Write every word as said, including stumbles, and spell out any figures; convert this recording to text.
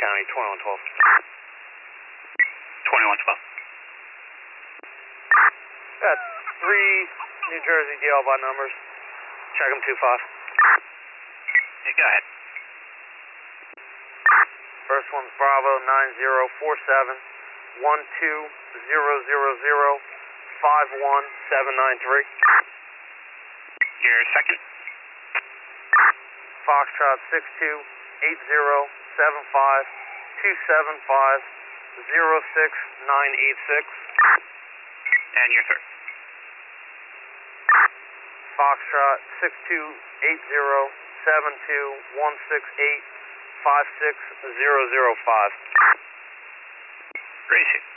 County, twenty-one twelve. twenty-one twelve. Got three New Jersey D L by numbers. Check them two five. Hey, go ahead. First one's Bravo nine zero four seven one two zero zero zero five one seven nine three. Your second. Foxtrot six two eight zero seven five two seven five zero six nine eight six. And your third. Foxtrot six two eight zero seven two one six eight five six zero zero five. Gracie.